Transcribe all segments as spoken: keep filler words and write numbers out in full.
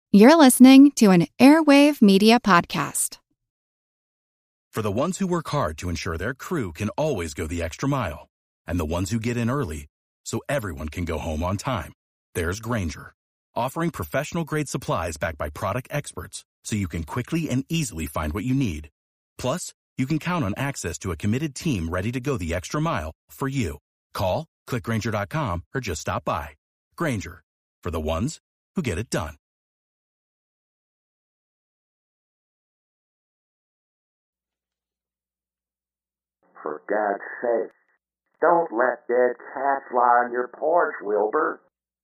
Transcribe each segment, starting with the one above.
You're listening to an Airwave Media Podcast. For the ones who work hard to ensure their crew can always go the extra mile, and the ones who get in early so everyone can go home on time, there's Grainger, offering professional-grade supplies backed by product experts so you can quickly and easily find what you need. Plus, you can count on access to a committed team ready to go the extra mile for you. Call, click Grainger dot com, or just stop by. Grainger, for the ones who get it done. For God's sake, don't let dead cats lie on your porch, Wilbur.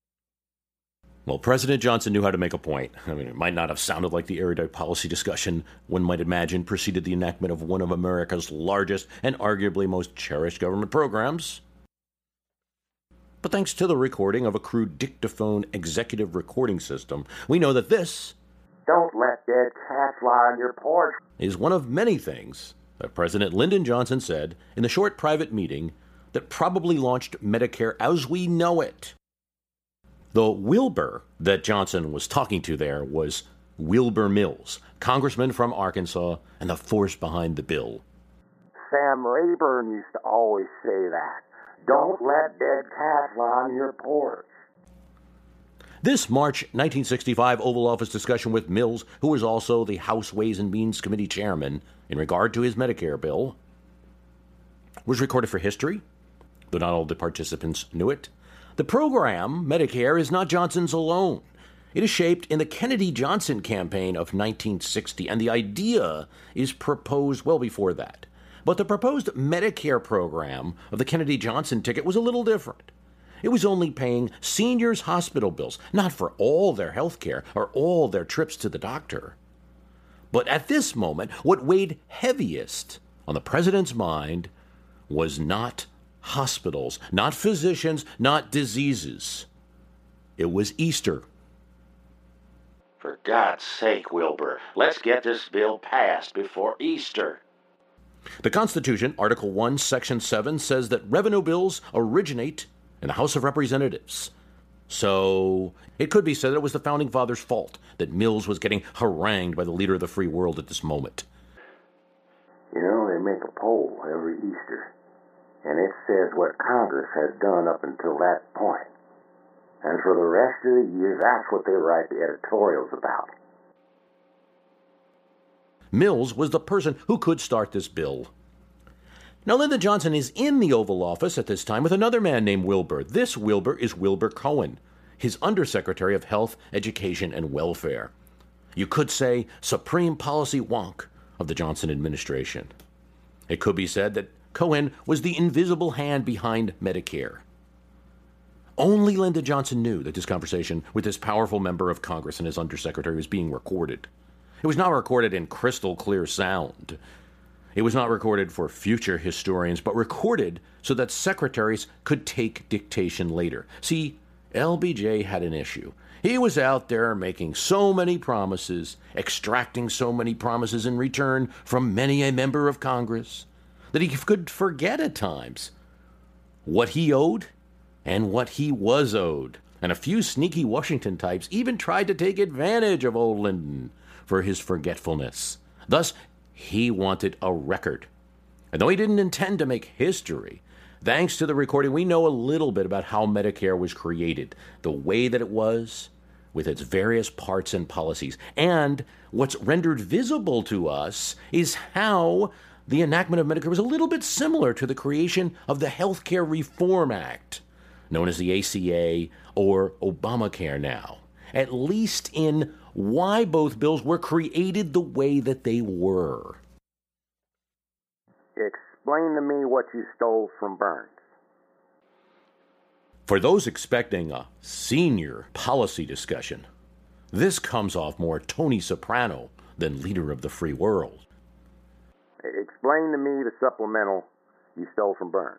Well, President Johnson knew how to make a point. I mean, it might not have sounded like the erudite policy discussion one might imagine preceded the enactment of one of America's largest and arguably most cherished government programs. But thanks to the recording of a crude dictaphone executive recording system, we know that this... Don't let dead cats lie on your porch. ...is one of many things that President Lyndon Johnson said in the short private meeting that probably launched Medicare as we know it. The Wilbur that Johnson was talking to there was Wilbur Mills, congressman from Arkansas and the force behind the bill. Sam Rayburn used to always say that. Don't let dead cats lie on your porch. This March nineteen sixty-five Oval Office discussion with Mills, who was also the House Ways and Means Committee chairman in regard to his Medicare bill, was recorded for history, though not all the participants knew it. The program, Medicare, is not Johnson's alone. It is shaped in the Kennedy-Johnson campaign of nineteen sixty, and the idea is proposed well before that. But the proposed Medicare program of the Kennedy-Johnson ticket was a little different. It was only paying seniors' hospital bills, not for all their health care or all their trips to the doctor. But at this moment, what weighed heaviest on the president's mind was not hospitals, not physicians, not diseases. It was Easter. For God's sake, Wilbur, let's get this bill passed before Easter. The Constitution, Article one, Section seven, says that revenue bills originate in the House of Representatives. So it could be said that it was the Founding Fathers' fault that Mills was getting harangued by the leader of the free world at this moment. You know, they make a poll every Easter, and it says what Congress has done up until that point. And for the rest of the year, that's what they write the editorials about. Mills was the person who could start this bill. Now, Lyndon Johnson is in the Oval Office at this time with another man named Wilbur. This Wilbur is Wilbur Cohen, his Undersecretary of Health, Education, and Welfare. You could say supreme policy wonk of the Johnson administration. It could be said that Cohen was the invisible hand behind Medicare. Only Lyndon Johnson knew that this conversation with this powerful member of Congress and his Undersecretary was being recorded. It was not recorded in crystal clear sound. It was not recorded for future historians, but recorded so that secretaries could take dictation later. See, L B J had an issue. He was out there making so many promises, extracting so many promises in return from many a member of Congress, that he could forget at times what he owed and what he was owed. And a few sneaky Washington types even tried to take advantage of old Lyndon for his forgetfulness. Thus, he wanted a record. And though he didn't intend to make history, thanks to the recording, we know a little bit about how Medicare was created, the way that it was, with its various parts and policies. And what's rendered visible to us is how the enactment of Medicare was a little bit similar to the creation of the Healthcare Reform Act, known as the A C A or Obamacare now, at least in why both bills were created the way that they were. Explain to me what you stole from Burns. For those expecting a senior policy discussion, this comes off more Tony Soprano than leader of the free world. Explain to me the supplemental you stole from Burns.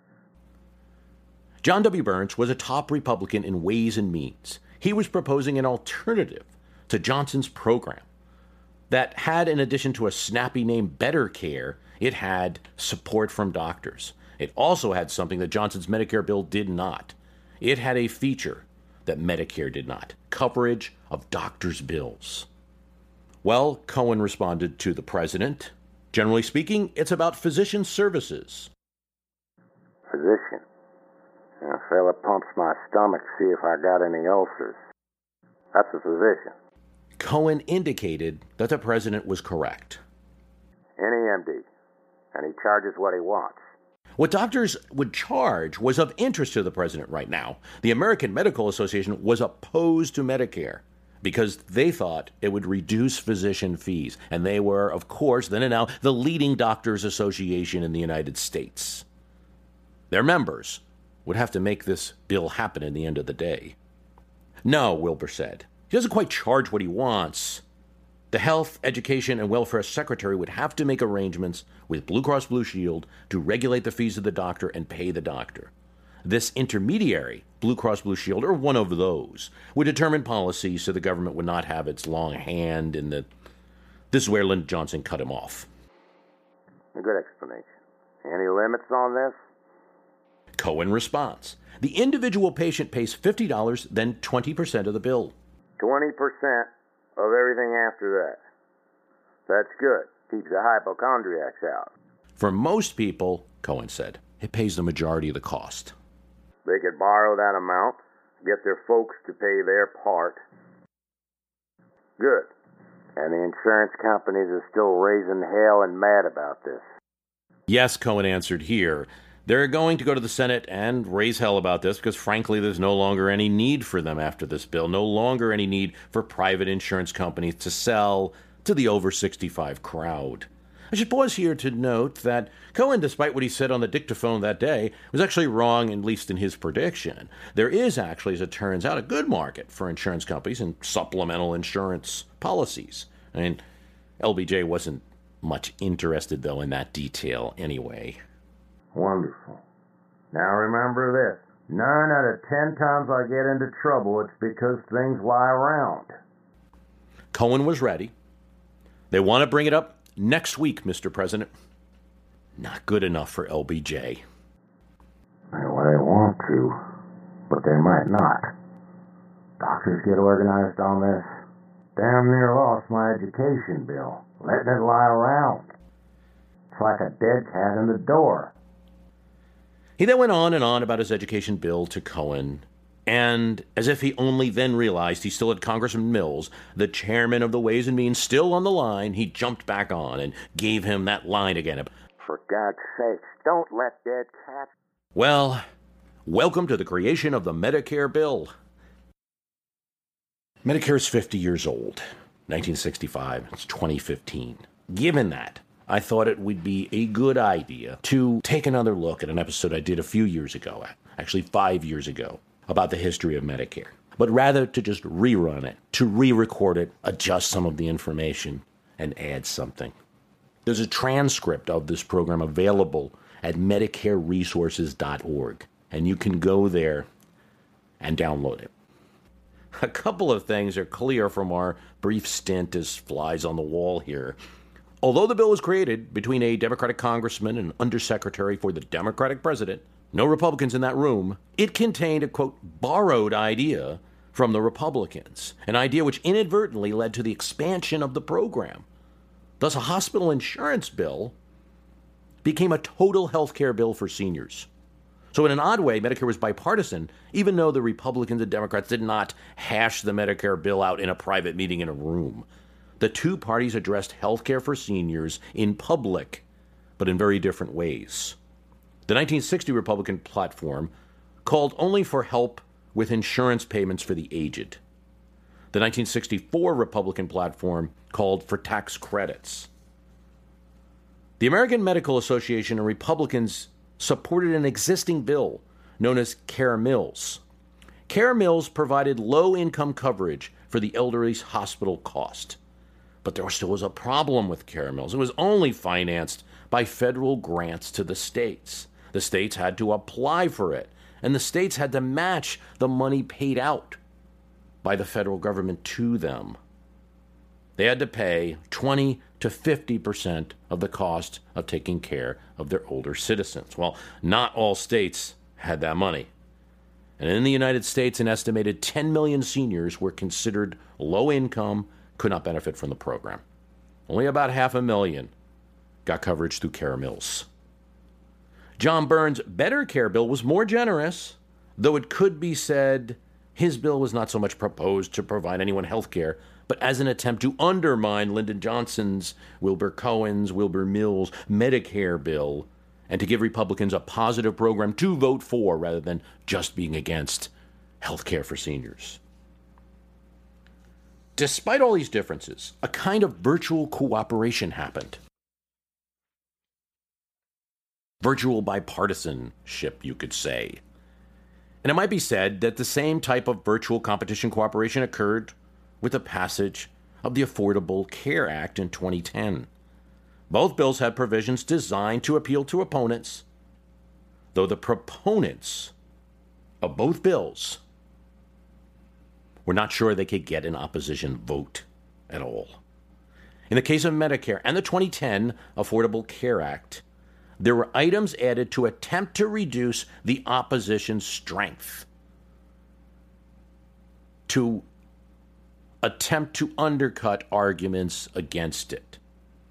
John W. Burns was a top Republican in Ways and Means. He was proposing an alternative to Johnson's program that had, in addition to a snappy name, Better Care, it had support from doctors. It also had something that Johnson's Medicare bill did not. It had a feature that Medicare did not: coverage of doctors' bills. Well, Cohen responded to the president, generally speaking, it's about physician services. Physician. A fella pumps my stomach to see if I got any ulcers. That's a physician. Cohen indicated that the president was correct. Any M D. And he charges what he wants. What doctors would charge was of interest to the president right now. The American Medical Association was opposed to Medicare because they thought it would reduce physician fees. And they were, of course, then and now, the leading doctors' association in the United States. Their members would have to make this bill happen in the end of the day. No, Wilbur said. He doesn't quite charge what he wants. The Health, Education, and Welfare Secretary would have to make arrangements with Blue Cross Blue Shield to regulate the fees of the doctor and pay the doctor. This intermediary, Blue Cross Blue Shield, or one of those, would determine policy so the government would not have its long hand in the... This is where Lyndon Johnson cut him off. A good explanation. Any limits on this? Cohen responds. The individual patient pays fifty dollars, then twenty percent of the bill. twenty percent of everything after that. That's good. Keeps the hypochondriacs out. For most people, Cohen said, it pays the majority of the cost. They could borrow that amount, get their folks to pay their part. Good. And the insurance companies are still raising hell and mad about this. Yes, Cohen answered here. They're going to go to the Senate and raise hell about this because, frankly, there's no longer any need for them after this bill. No longer any need for private insurance companies to sell to the over sixty-five crowd. I should pause here to note that Cohen, despite what he said on the dictaphone that day, was actually wrong, at least in his prediction. There is actually, as it turns out, a good market for insurance companies and supplemental insurance policies. I mean, L B J wasn't much interested, though, in that detail anyway. Wonderful. Now remember this. Nine out of ten times I get into trouble, it's because things lie around. Cohen was ready. They want to bring it up next week, Mister President. Not good enough for L B J. Well, they want to, but they might not. Doctors get organized on this. Damn near lost my education bill, letting it lie around. It's like a dead cat in the door. He then went on and on about his education bill to Cohen, and as if he only then realized he still had Congressman Mills, the chairman of the Ways and Means, still on the line, he jumped back on and gave him that line again. For God's sakes, don't let dead cats... Well, welcome to the creation of the Medicare bill. Medicare is fifty years old, nineteen sixty-five, it's twenty fifteen. Given that, I thought it would be a good idea to take another look at an episode I did a few years ago, actually five years ago, about the history of Medicare. But rather to just rerun it, to re-record it, adjust some of the information, and add something. There's a transcript of this program available at medicare resources dot org, and you can go there and download it. A couple of things are clear from our brief stint as flies on the wall here. Although the bill was created between a Democratic congressman and undersecretary for the Democratic president, no Republicans in that room, it contained a, quote, borrowed idea from the Republicans, an idea which inadvertently led to the expansion of the program. Thus, a hospital insurance bill became a total health care bill for seniors. So in an odd way, Medicare was bipartisan, even though the Republicans and Democrats did not hash the Medicare bill out in a private meeting in a room. The two parties addressed health care for seniors in public, but in very different ways. The nineteen sixty Republican platform called only for help with insurance payments for the aged. The nineteen sixty-four Republican platform called for tax credits. The American Medical Association and Republicans supported an existing bill known as CARE-Mills. CARE-Mills provided low-income coverage for the elderly's hospital cost. But there still was a problem with CARE-Mills. It was only financed by federal grants to the states. The states had to apply for it, and the states had to match the money paid out by the federal government to them. They had to pay twenty to fifty percent of the cost of taking care of their older citizens. Well, not all states had that money. And in the United States, an estimated ten million seniors were considered low income, could not benefit from the program. Only about half a million got coverage through Care Mills. John Burns' Better Care bill was more generous, though it could be said his bill was not so much proposed to provide anyone health care, but as an attempt to undermine Lyndon Johnson's, Wilbur Cohen's, Wilbur Mills' Medicare bill, and to give Republicans a positive program to vote for rather than just being against health care for seniors. Despite all these differences, a kind of virtual cooperation happened. Virtual bipartisanship, you could say. And it might be said that the same type of virtual competition cooperation occurred with the passage of the Affordable Care Act in twenty ten. Both bills had provisions designed to appeal to opponents, though the proponents of both bills were not sure they could get an opposition vote at all. In the case of Medicare and the twenty ten Affordable Care Act, there were items added to attempt to reduce the opposition's strength, to attempt to undercut arguments against it.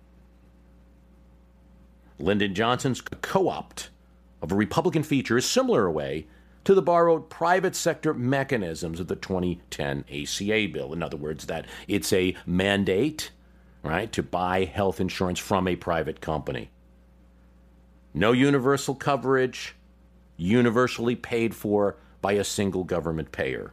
Lyndon Johnson's co-opt of a Republican feature is similar way to the borrowed private sector mechanisms of the twenty ten A C A bill. In other words, that it's a mandate, right, to buy health insurance from a private company. No universal coverage, universally paid for by a single government payer.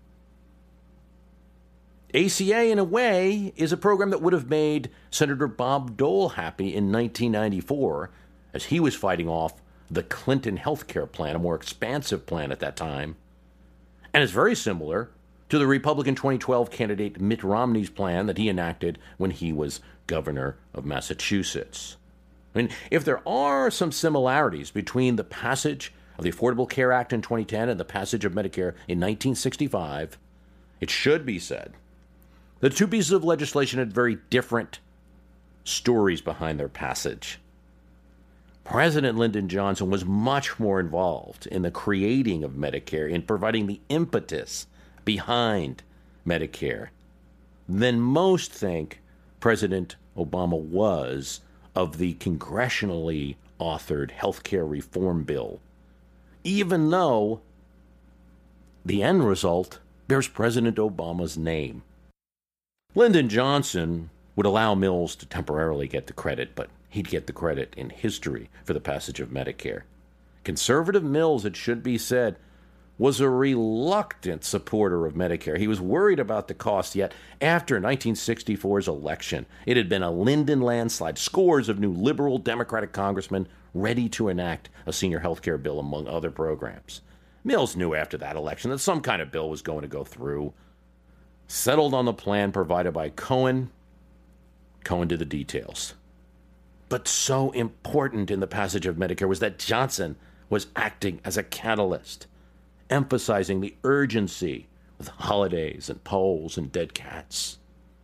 A C A, in a way, is a program that would have made Senator Bob Dole happy in nineteen ninety-four, as he was fighting off the Clinton health care plan, a more expansive plan at that time. And it's very similar to the Republican twenty twelve candidate Mitt Romney's plan that he enacted when he was governor of Massachusetts. I mean, if there are some similarities between the passage of the Affordable Care Act in twenty ten and the passage of Medicare in nineteen sixty-five, it should be said the two pieces of legislation had very different stories behind their passage. President Lyndon Johnson was much more involved in the creating of Medicare, in providing the impetus behind Medicare, than most think President Obama was of the congressionally authored health care reform bill, even though the end result bears President Obama's name. Lyndon Johnson would allow Mills to temporarily get the credit, but he'd get the credit in history for the passage of Medicare. Conservative Mills, it should be said, was a reluctant supporter of Medicare. He was worried about the cost, yet after nineteen sixty-four's election, it had been a Lyndon landslide, scores of new liberal Democratic congressmen ready to enact a senior health care bill, among other programs. Mills knew after that election that some kind of bill was going to go through, settled on the plan provided by Cohen. Cohen did the details. But so important in the passage of Medicare was that Johnson was acting as a catalyst, emphasizing the urgency with holidays and polls and dead cats.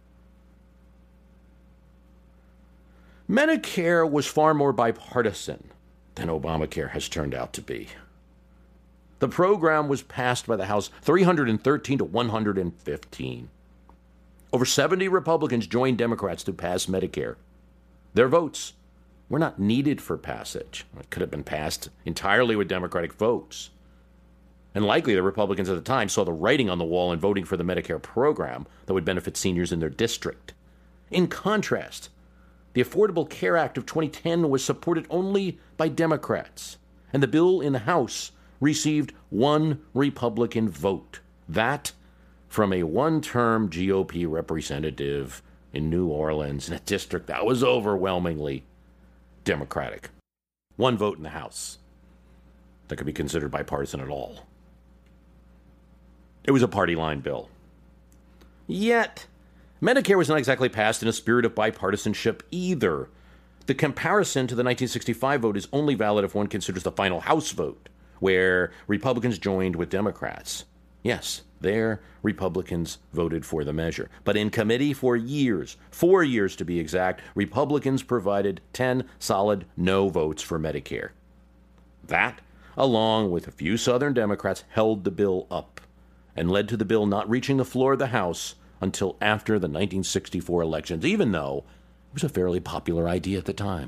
Medicare was far more bipartisan than Obamacare has turned out to be. The program was passed by the House three hundred thirteen to one hundred fifteen. Over seventy Republicans joined Democrats to pass Medicare. Their votes were not needed for passage. It could have been passed entirely with Democratic votes. And likely the Republicans at the time saw the writing on the wall in voting for the Medicare program that would benefit seniors in their district. In contrast, the Affordable Care Act of twenty ten was supported only by Democrats, and the bill in the House received one Republican vote. That from a one-term G O P representative in New Orleans, in a district that was overwhelmingly Democratic. One vote in the House that could be considered bipartisan at all. It was a party line bill. Yet, Medicare was not exactly passed in a spirit of bipartisanship either. The comparison to the nineteen sixty-five vote is only valid if one considers the final House vote, where Republicans joined with Democrats. Yes, there, Republicans voted for the measure. But in committee for years, four years to be exact, Republicans provided ten solid no votes for Medicare. That, along with a few Southern Democrats, held the bill up and led to the bill not reaching the floor of the House until after the nineteen sixty-four elections, even though it was a fairly popular idea at the time.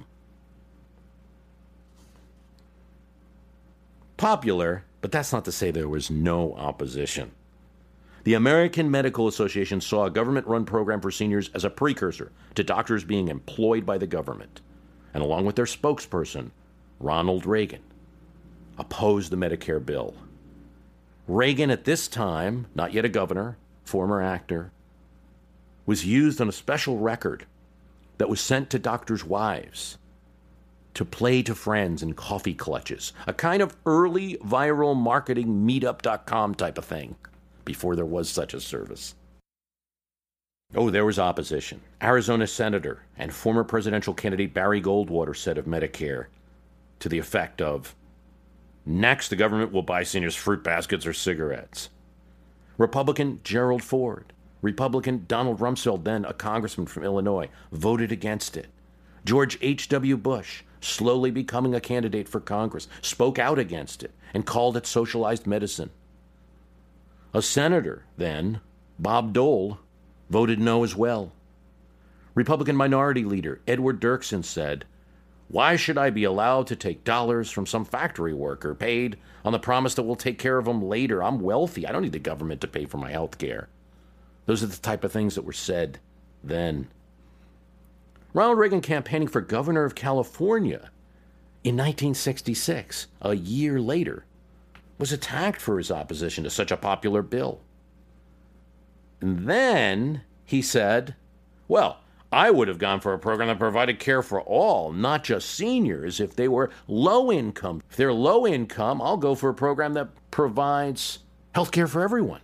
Popular, but that's not to say there was no opposition. The American Medical Association saw a government-run program for seniors as a precursor to doctors being employed by the government, and along with their spokesperson, Ronald Reagan, opposed the Medicare bill. Reagan, at this time, not yet a governor, former actor, was used on a special record that was sent to doctors' wives to play to friends in coffee clutches, a kind of early viral marketing meetup dot com type of thing, before there was such a service. Oh, there was opposition. Arizona Senator and former presidential candidate Barry Goldwater said of Medicare to the effect of, "Next, the government will buy seniors fruit baskets or cigarettes." Republican Gerald Ford, Republican Donald Rumsfeld, then a congressman from Illinois, voted against it. George H W. Bush, slowly becoming a candidate for Congress, spoke out against it and called it socialized medicine. A senator, then, Bob Dole, voted no as well. Republican Minority Leader Edward Dirksen said, "Why should I be allowed to take dollars from some factory worker paid on the promise that we'll take care of them later? I'm wealthy. I don't need the government to pay for my health care." Those are the type of things that were said then. Ronald Reagan, campaigning for governor of California in nineteen sixty-six, a year later, was attacked for his opposition to such a popular bill. And then he said, well, I would have gone for a program that provided care for all, not just seniors, if they were low income. If they're low income, I'll go for a program that provides health care for everyone.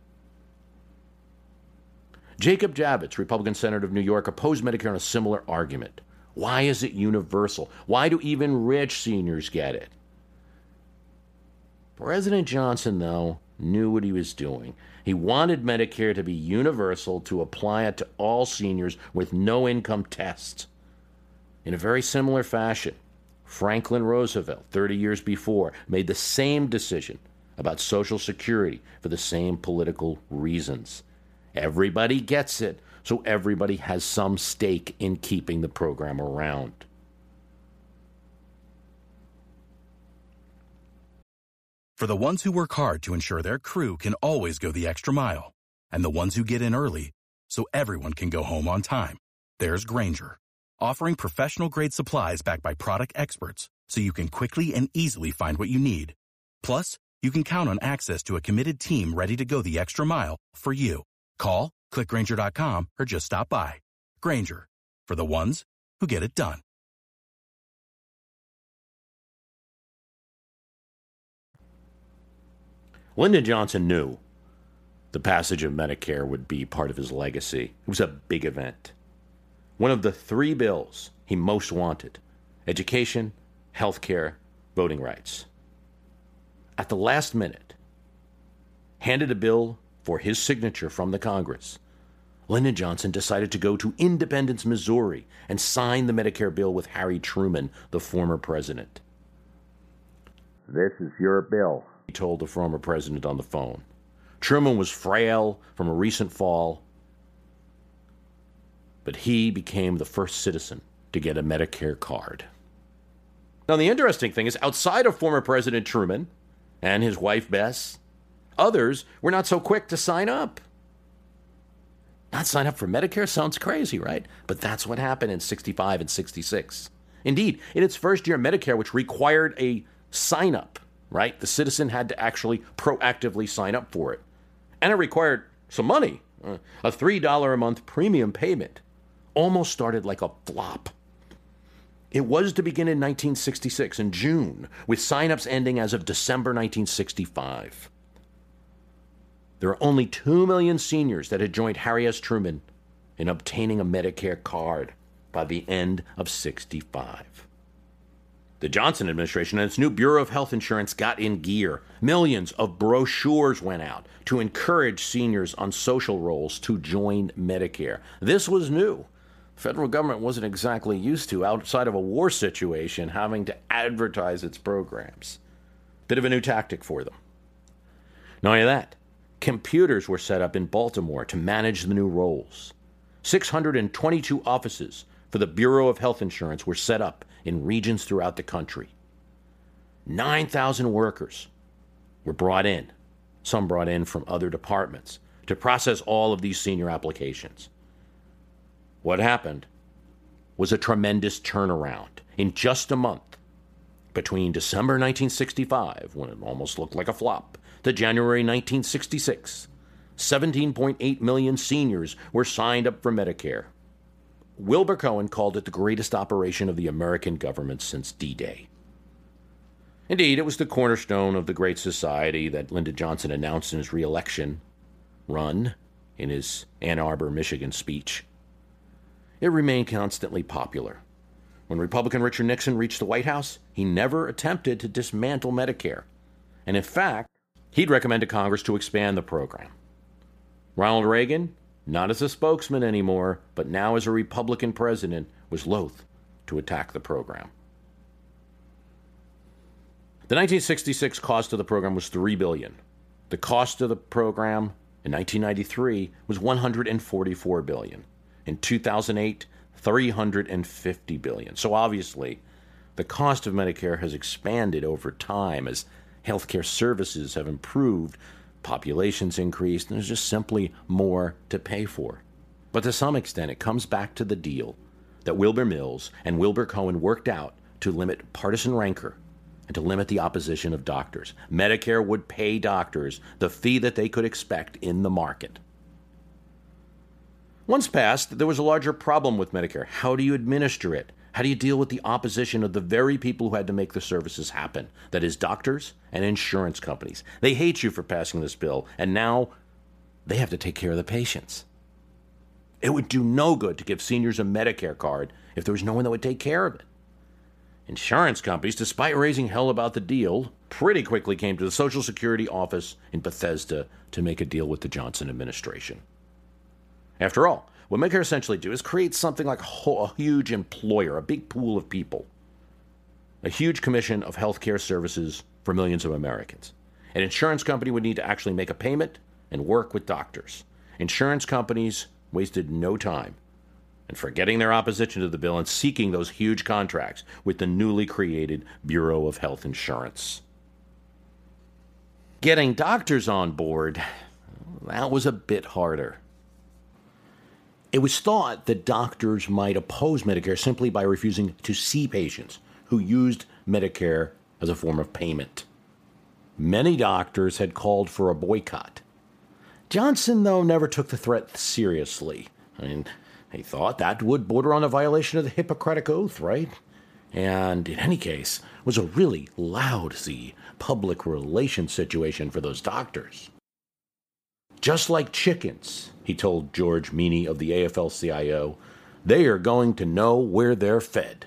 Jacob Javits, Republican Senator of New York, opposed Medicare on a similar argument. Why is it universal? Why do even rich seniors get it? President Johnson, though, knew what he was doing. He wanted Medicare to be universal, to apply it to all seniors with no income tests. In a very similar fashion, Franklin Roosevelt, thirty years before, made the same decision about Social Security for the same political reasons. Everybody gets it, so everybody has some stake in keeping the program around. For the ones who work hard to ensure their crew can always go the extra mile, and the ones who get in early so everyone can go home on time, there's Grainger, offering professional-grade supplies backed by product experts so you can quickly and easily find what you need. Plus, you can count on access to a committed team ready to go the extra mile for you. Call, click Grainger dot com, or just stop by. Grainger, for the ones who get it done. Lyndon Johnson knew the passage of Medicare would be part of his legacy. It was a big event. One of the three bills he most wanted: education, health care, voting rights. At the last minute, handed a bill for his signature from the Congress, Lyndon Johnson decided to go to Independence, Missouri, and sign the Medicare bill with Harry Truman, the former president. This is your bill, he told the former president on the phone. Truman was frail from a recent fall, but he became the first citizen to get a Medicare card. Now, the interesting thing is, outside of former President Truman and his wife Bess, others were not so quick to sign up. Not sign up for Medicare sounds crazy, right? But that's what happened in sixty-five and sixty-six. Indeed, in its first year, Medicare, which required a sign-up, right? The citizen had to actually proactively sign up for it. And it required some money. Uh, a three dollars a month premium payment almost started like a flop. It was to begin in nineteen sixty-six, in June, with sign-ups ending as of December nineteen sixty-five. There are only two million seniors that had joined Harry S. Truman in obtaining a Medicare card by the end of sixty-five. The Johnson administration and its new Bureau of Health Insurance got in gear. Millions of brochures went out to encourage seniors on social rolls to join Medicare. This was new. The federal government wasn't exactly used to, outside of a war situation, having to advertise its programs. Bit of a new tactic for them. Not only that, computers were set up in Baltimore to manage the new rolls. six hundred twenty-two offices for the Bureau of Health Insurance were set up in regions throughout the country. nine thousand workers were brought in, some brought in from other departments, to process all of these senior applications. What happened was a tremendous turnaround in just a month. Between December nineteen sixty-five, when it almost looked like a flop, to January nineteen sixty-six, seventeen point eight million seniors were signed up for Medicare. Wilbur Cohen called it the greatest operation of the American government since D-Day. Indeed, it was the cornerstone of the Great Society that Lyndon Johnson announced in his re-election run in his Ann Arbor, Michigan speech. It remained constantly popular. When Republican Richard Nixon reached the White House, he never attempted to dismantle Medicare. And in fact, he'd recommend to Congress to expand the program. Ronald Reagan, not as a spokesman anymore, but now as a Republican president, was loath to attack the program. The nineteen sixty-six cost of the program was three billion dollars. The cost of the program in nineteen ninety-three was one hundred forty-four billion dollars. In two thousand eight, three hundred fifty billion dollars. So obviously, the cost of Medicare has expanded over time as healthcare services have improved, populations increased, and there's just simply more to pay for. But to some extent, it comes back to the deal that Wilbur Mills and Wilbur Cohen worked out to limit partisan rancor and to limit the opposition of doctors. Medicare would pay doctors the fee that they could expect in the market. Once passed, there was a larger problem with Medicare. How do you administer it? How do you deal with the opposition of the very people who had to make the services happen? That is, doctors and insurance companies. They hate you for passing this bill, and now they have to take care of the patients. It would do no good to give seniors a Medicare card if there was no one that would take care of it. Insurance companies, despite raising hell about the deal, pretty quickly came to the Social Security office in Bethesda to make a deal with the Johnson administration. After all, what Medicare essentially do is create something like a, whole, a huge employer, a big pool of people, a huge commission of healthcare services for millions of Americans. An insurance company would need to actually make a payment and work with doctors. Insurance companies wasted no time in forgetting their opposition to the bill and seeking those huge contracts with the newly created Bureau of Health Insurance. Getting doctors on board, that was a bit harder. It was thought that doctors might oppose Medicare simply by refusing to see patients who used Medicare as a form of payment. Many doctors had called for a boycott. Johnson, though, never took the threat seriously. I mean, he thought that would border on a violation of the Hippocratic Oath, right? And in any case, it was a really lousy public relations situation for those doctors. Just like chickens, he told George Meany of the A F L C I O, they are going to know where they're fed.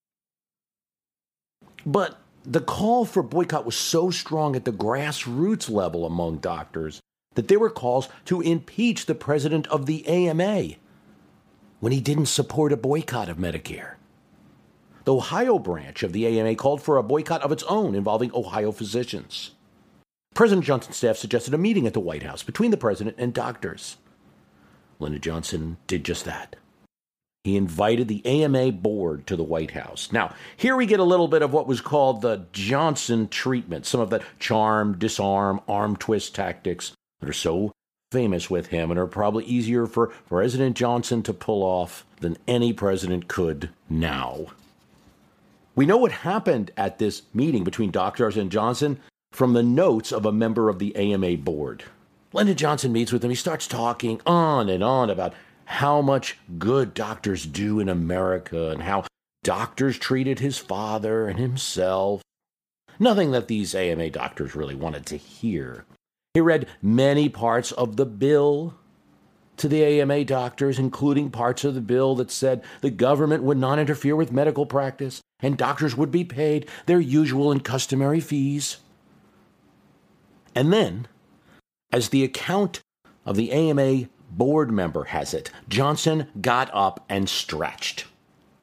But the call for boycott was so strong at the grassroots level among doctors that there were calls to impeach the president of the A M A when he didn't support a boycott of Medicare. The Ohio branch of the A M A called for a boycott of its own involving Ohio physicians. President Johnson's staff suggested a meeting at the White House between the president and doctors. Lyndon Johnson did just that. He invited the A M A board to the White House. Now, here we get a little bit of what was called the Johnson treatment, some of the charm, disarm, arm twist tactics that are so famous with him and are probably easier for President Johnson to pull off than any president could now. We know what happened at this meeting between doctors and Johnson from the notes of a member of the A M A board. Lyndon Johnson meets with him. He starts talking on and on about how much good doctors do in America and how doctors treated his father and himself. Nothing that these A M A doctors really wanted to hear. He read many parts of the bill to the A M A doctors, including parts of the bill that said the government would not interfere with medical practice and doctors would be paid their usual and customary fees. And then, as the account of the A M A board member has it, Johnson got up and stretched.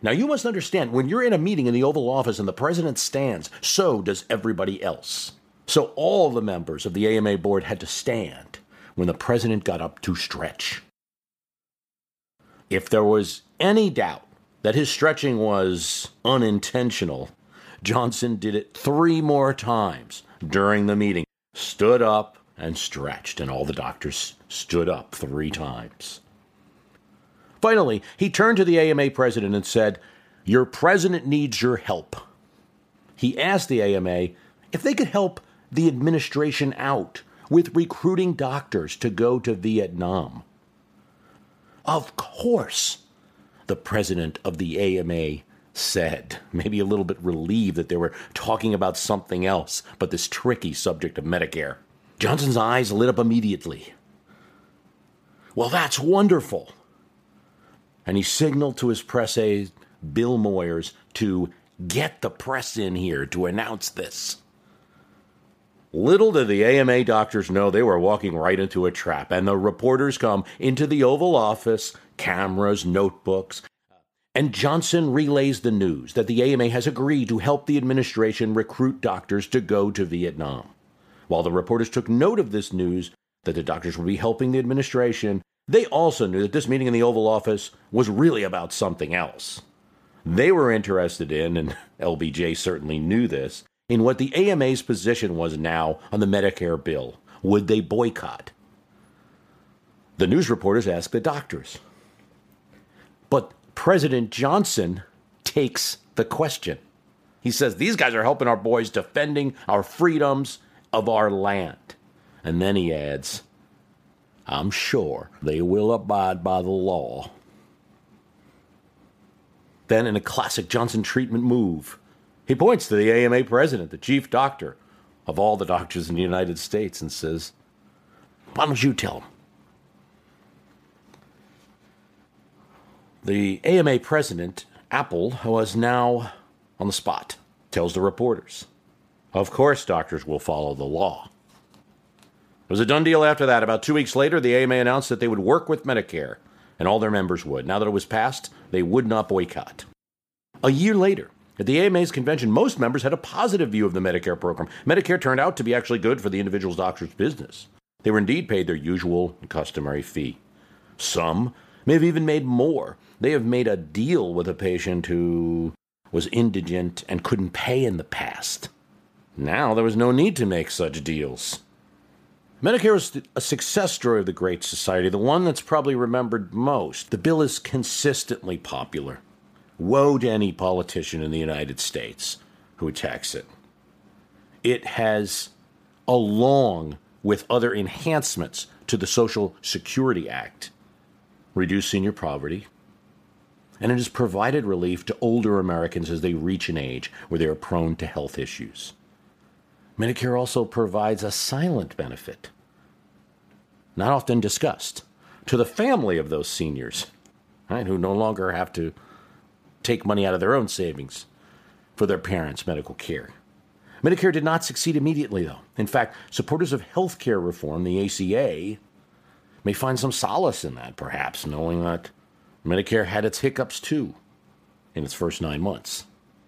Now, you must understand, when you're in a meeting in the Oval Office and the president stands, so does everybody else. So all the members of the A M A board had to stand when the president got up to stretch. If there was any doubt that his stretching was unintentional, Johnson did it three more times during the meeting, stood up and stretched, and all the doctors stood up three times. Finally, he turned to the A M A president and said, "Your president needs your help." He asked the A M A if they could help the administration out with recruiting doctors to go to Vietnam. Of course, the president of the A M A said, maybe a little bit relieved that they were talking about something else but this tricky subject of Medicare. Johnson's eyes lit up immediately. "Well, that's wonderful." And he signaled to his press aide, Bill Moyers, to get the press in here to announce this. Little did the A M A doctors know they were walking right into a trap, and the reporters come into the Oval Office, cameras, notebooks, and Johnson relays the news that the A M A has agreed to help the administration recruit doctors to go to Vietnam. While the reporters took note of this news, that the doctors would be helping the administration, they also knew that this meeting in the Oval Office was really about something else. They were interested in, and L B J certainly knew this, in what the A M A's position was now on the Medicare bill. Would they boycott? The news reporters asked the doctors. But President Johnson takes the question. He says, "These guys are helping our boys defending our freedoms of our land." And then he adds, "I'm sure they will abide by the law." Then, in a classic Johnson treatment move, he points to the A M A president, the chief doctor of all the doctors in the United States, and says, "Why don't you tell him?" The A M A president, Apple, was now on the spot, tells the reporters, "Of course doctors will follow the law." It was a done deal after that. About two weeks later, the A M A announced that they would work with Medicare, and all their members would. Now that it was passed, they would not boycott. A year later, at the A M A's convention, most members had a positive view of the Medicare program. Medicare turned out to be actually good for the individual doctor's business. They were indeed paid their usual and customary fee. Some may have even made more. They have made a deal with a patient who was indigent and couldn't pay in the past. Now there was no need to make such deals. Medicare was a success story of the Great Society, the one that's probably remembered most. The bill is consistently popular. Woe to any politician in the United States who attacks it. It has, along with other enhancements to the Social Security Act, reduced senior poverty, and it has provided relief to older Americans as they reach an age where they are prone to health issues. Medicare also provides a silent benefit, not often discussed, to the family of those seniors, right, who no longer have to take money out of their own savings for their parents' medical care. Medicare did not succeed immediately, though. In fact, supporters of health care reform, the A C A, may find some solace in that, perhaps, knowing that Medicare had its hiccups, too, in its first nine months.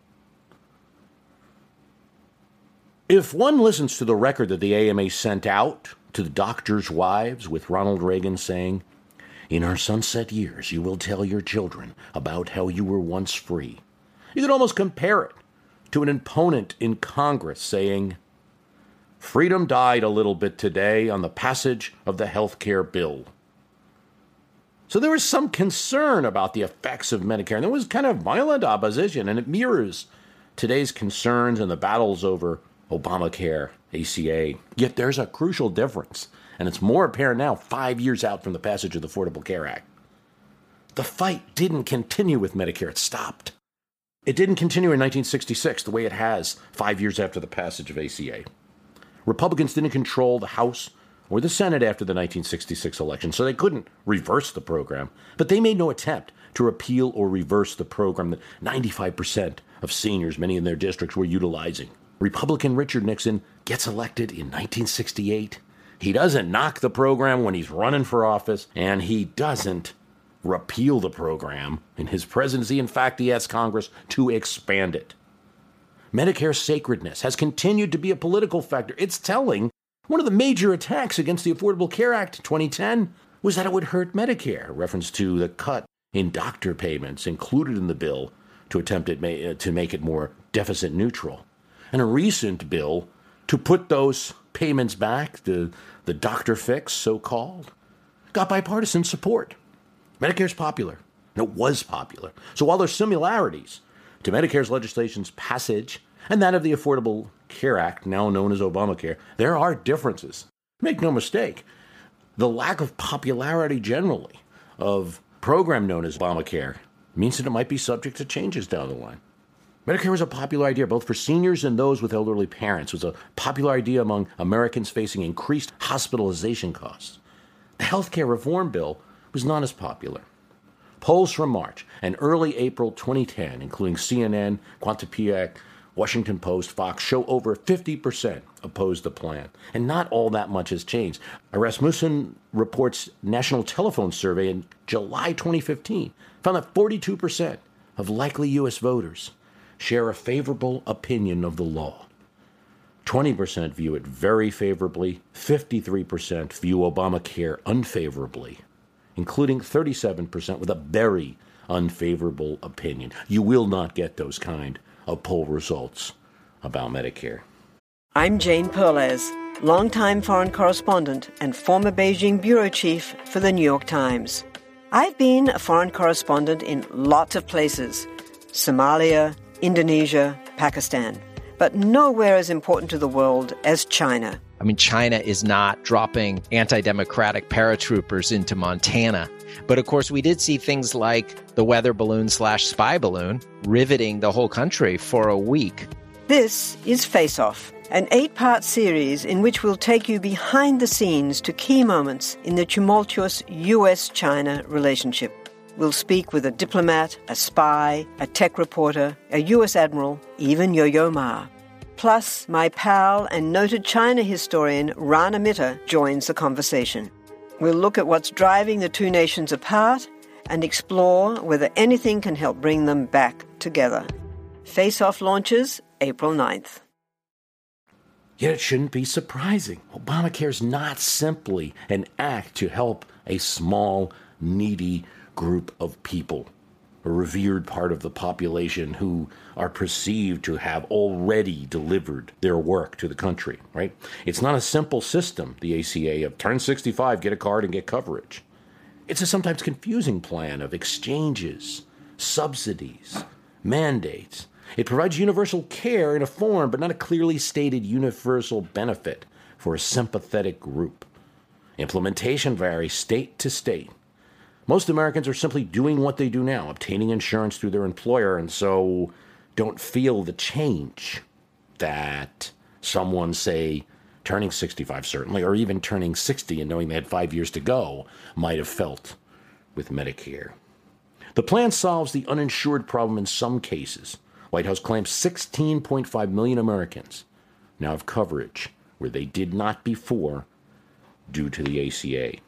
If one listens to the record that the A M A sent out to the doctors' wives, with Ronald Reagan saying, "In our sunset years, you will tell your children about how you were once free," you could almost compare it to an opponent in Congress saying, "Freedom died a little bit today on the passage of the health care bill." So there was some concern about the effects of Medicare, and there was kind of violent opposition, and it mirrors today's concerns and the battles over Obamacare, A C A. Yet there's a crucial difference, and it's more apparent now, five years out from the passage of the Affordable Care Act. The fight didn't continue with Medicare. It stopped. It didn't continue in nineteen sixty-six the way it has five years after the passage of A C A. Republicans didn't control the House or the Senate after the nineteen sixty-six election, so they couldn't reverse the program. But they made no attempt to repeal or reverse the program that ninety-five percent of seniors, many in their districts, were utilizing. Republican Richard Nixon gets elected in nineteen sixty-eight. He doesn't knock the program when he's running for office, and he doesn't repeal the program. In his presidency, in fact, he asked Congress to expand it. Medicare's sacredness has continued to be a political factor. It's telling one of the major attacks against the Affordable Care Act in twenty ten was that it would hurt Medicare, reference to the cut in doctor payments included in the bill to attempt it ma- to make it more deficit neutral. And a recent bill to put those payments back, the, the doctor fix, so-called, got bipartisan support. Medicare's popular, and it was popular. So while there's similarities to Medicare's legislation's passage and that of the Affordable Care Act, now known as Obamacare, there are differences. Make no mistake, the lack of popularity generally of a program known as Obamacare means that it might be subject to changes down the line. Medicare was a popular idea both for seniors and those with elderly parents. It was a popular idea among Americans facing increased hospitalization costs. The health care reform bill was not as popular. Polls from March and early April twenty ten, including C N N, Quinnipiac, Washington Post, Fox, show over fifty percent opposed the plan. And not all that much has changed. A Rasmussen Reports National Telephone Survey in July twenty fifteen found that forty-two percent of likely U S voters share a favorable opinion of the law. twenty percent view it very favorably, fifty-three percent view Obamacare unfavorably, including thirty-seven percent with a very unfavorable opinion. You will not get those kind of poll results about Medicare. I'm Jane Perlez, longtime foreign correspondent and former Beijing bureau chief for the New York Times. I've been a foreign correspondent in lots of places: Somalia, Indonesia, Pakistan, but nowhere as important to the world as China. I mean, China is not dropping anti-democratic paratroopers into Montana. But of course, we did see things like the weather balloon slash spy balloon riveting the whole country for a week. This is Face Off, an eight-part series in which we'll take you behind the scenes to key moments in the tumultuous U S China relationship. We'll speak with a diplomat, a spy, a tech reporter, a U S admiral, even Yo-Yo Ma. Plus, my pal and noted China historian Rana Mitter joins the conversation. We'll look at what's driving the two nations apart and explore whether anything can help bring them back together. Face Off launches April ninth. Yet it shouldn't be surprising. Obamacare is not simply an act to help a small, needy group of people, a revered part of the population who are perceived to have already delivered their work to the country, right? It's not a simple system, the A C A, of turn sixty-five, get a card, and get coverage. It's a sometimes confusing plan of exchanges, subsidies, mandates. It provides universal care in a form, but not a clearly stated universal benefit for a sympathetic group. Implementation varies state to state. Most Americans are simply doing what they do now, obtaining insurance through their employer, and so don't feel the change that someone, say, turning sixty-five certainly, or even turning sixty and knowing they had five years to go, might have felt with Medicare. The plan solves the uninsured problem in some cases. White House claims sixteen point five million Americans now have coverage where they did not before due to the A C A.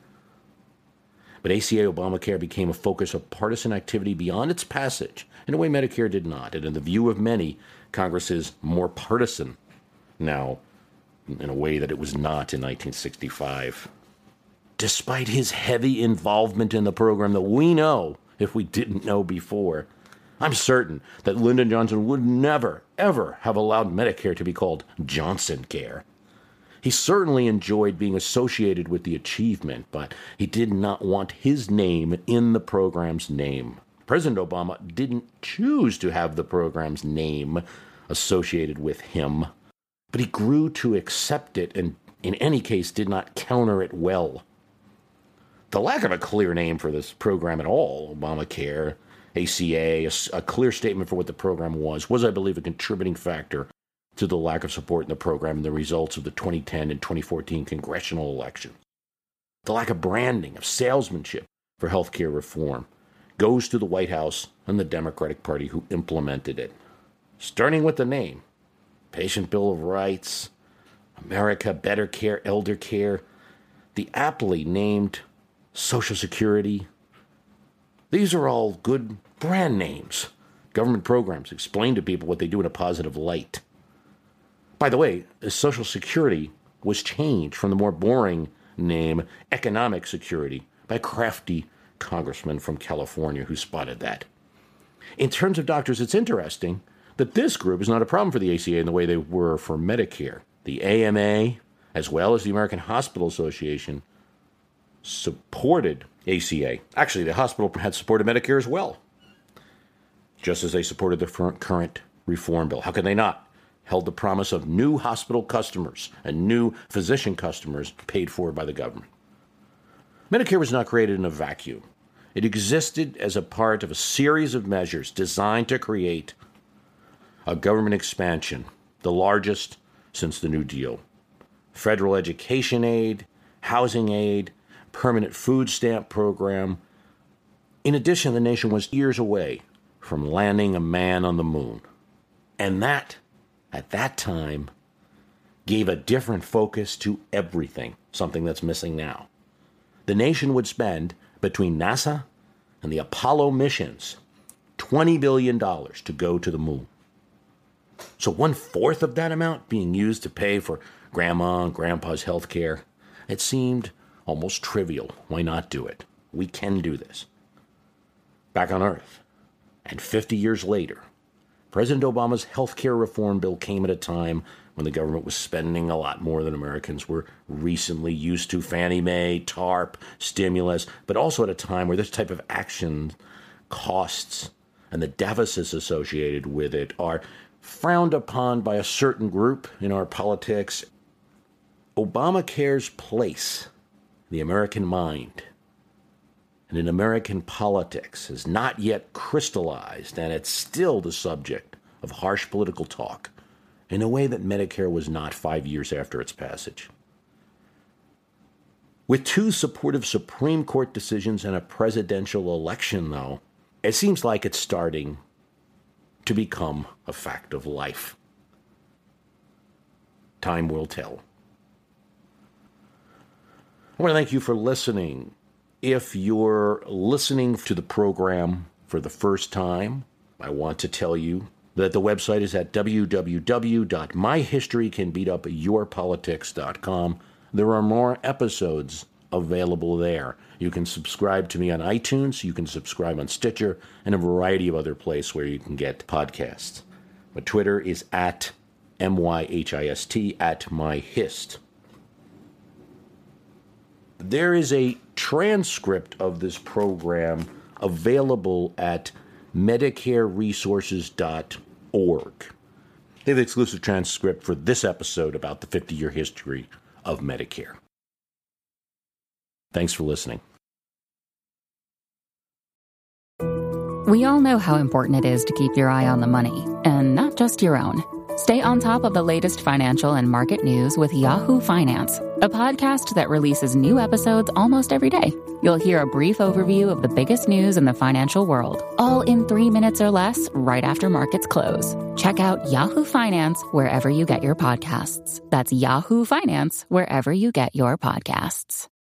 But A C A Obamacare became a focus of partisan activity beyond its passage, in a way Medicare did not. And in the view of many, Congress is more partisan now in a way that it was not in nineteen sixty-five. Despite his heavy involvement in the program that we know, if we didn't know before, I'm certain that Lyndon Johnson would never, ever have allowed Medicare to be called Johnson Care. He certainly enjoyed being associated with the achievement, but he did not want his name in the program's name. President Obama didn't choose to have the program's name associated with him, but he grew to accept it and, in any case, did not counter it well. The lack of a clear name for this program at all, Obamacare, A C A, a, a clear statement for what the program was, was, I believe, a contributing factor to the lack of support in the program and the results of the twenty ten and twenty fourteen congressional elections. The lack of branding, of salesmanship for health care reform goes to the White House and the Democratic Party who implemented it. Starting with the name, Patient Bill of Rights, America, Better Care, Elder Care, the aptly named Social Security, These are all good brand names. Government programs explain to people what they do in a positive light. By the way, Social Security was changed from the more boring name Economic Security by a crafty congressman from California who spotted that. In terms of doctors, it's interesting that this group is not a problem for the A C A in the way they were for Medicare. The A M A, as well as the American Hospital Association, supported A C A. Actually, the hospital had supported Medicare as well, just as they supported the current reform bill. How could they not? Held the promise of new hospital customers and new physician customers paid for by the government. Medicare was not created in a vacuum. It existed as a part of a series of measures designed to create a government expansion, the largest since the New Deal. Federal education aid, housing aid, permanent food stamp program. In addition, the nation was years away from landing a man on the moon. And that, at that time, gave a different focus to everything, something that's missing now. The nation would spend, between NASA and the Apollo missions, twenty billion dollars to go to the moon. So one-fourth of that amount being used to pay for grandma and grandpa's health care, it seemed almost trivial. Why not do it? We can do this. Back on Earth, and fifty years later, President Obama's health care reform bill came at a time when the government was spending a lot more than Americans were recently used to. Fannie Mae, TARP, stimulus, but also at a time where this type of action costs and the deficits associated with it are frowned upon by a certain group in our politics. Obamacare's place in the American mind and in American politics has not yet crystallized, and it's still the subject of harsh political talk in a way that Medicare was not five years after its passage. With two supportive Supreme Court decisions and a presidential election, though, it seems like it's starting to become a fact of life. Time will tell. I want to thank you for listening. If you're listening to the program for the first time, I want to tell you that the website is at w w w dot my history can beat up your politics dot com. There are more episodes available there. You can subscribe to me on iTunes, you can subscribe on Stitcher, and a variety of other places where you can get podcasts. My Twitter is at M Y H I S T, at myhist. There is a transcript of this program available at medicare resources dot org. They have the exclusive transcript for this episode about the fifty-year history of Medicare. Thanks for listening. We all know how important it is to keep your eye on the money, and not just your own. Stay on top of the latest financial and market news with Yahoo Finance, a podcast that releases new episodes almost every day. You'll hear a brief overview of the biggest news in the financial world, all in three minutes or less, right after markets close. Check out Yahoo Finance wherever you get your podcasts. That's Yahoo Finance wherever you get your podcasts.